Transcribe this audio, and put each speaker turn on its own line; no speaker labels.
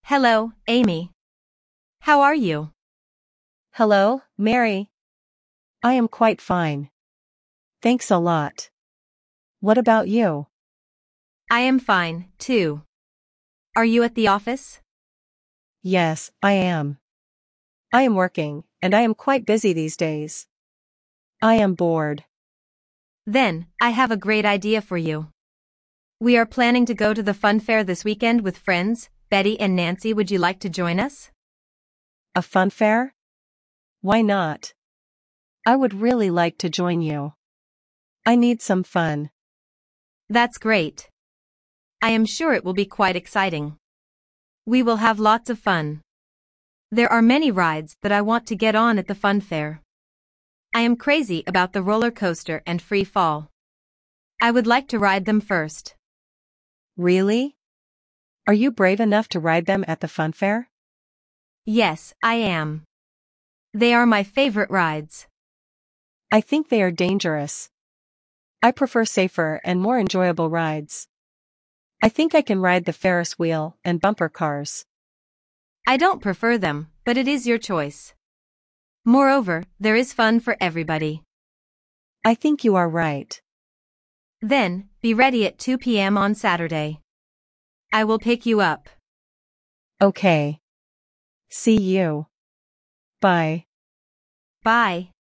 Hello, Amy. How are you?
Hello, Mary. I am quite fine. Thanks a lot. What about you?
I am fine, too. Are you at the office?
Yes, I am. I am working, and I am quite busy these days. I am bored.
Then, I have a great idea for you. We are planning to go to the fun fair this weekend with friends. Betty and Nancy, would you like to join us?
A fun fair? Why not? I would really like to join you. I need some fun.
That's great. I am sure it will be quite exciting. We will have lots of fun. There are many rides that I want to get on at the fun fair. I am crazy about the roller coaster and free fall. I would like to ride them first.
Really? Are you brave enough to ride them at the fun fair?
Yes, I am. They are my favorite rides.
I think they are dangerous. I prefer safer and more enjoyable rides. I think I can ride the Ferris wheel and bumper cars.
I don't prefer them, but it is your choice. Moreover, there is fun for everybody.
I think you are right.
Then, be ready at 2 p.m. on Saturday. I will pick you up.
Okay. See you. Bye.
Bye.